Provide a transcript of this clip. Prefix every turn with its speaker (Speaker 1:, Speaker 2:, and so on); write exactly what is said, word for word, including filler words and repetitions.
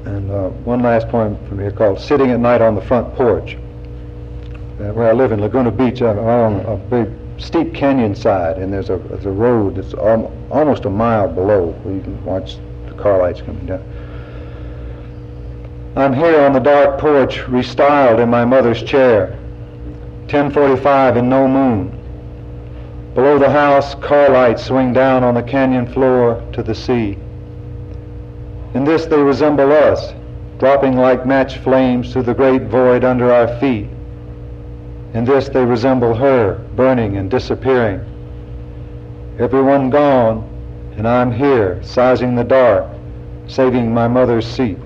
Speaker 1: And uh, one last poem from here called Sitting at Night on the Front Porch. Uh, where I live in Laguna Beach, I'm on a very steep canyon side, and there's a, there's a road that's al almost a mile below where you can watch the car lights coming down. I'm here on the dark porch, restyled in my mother's chair, ten forty-five and no moon. Below the house, car lights swing down on the canyon floor to the sea. In this they resemble us, dropping like match flames through the great void under our feet. In this they resemble her, burning and disappearing. Everyone gone, and I'm here, sizing the dark, saving my mother's seat.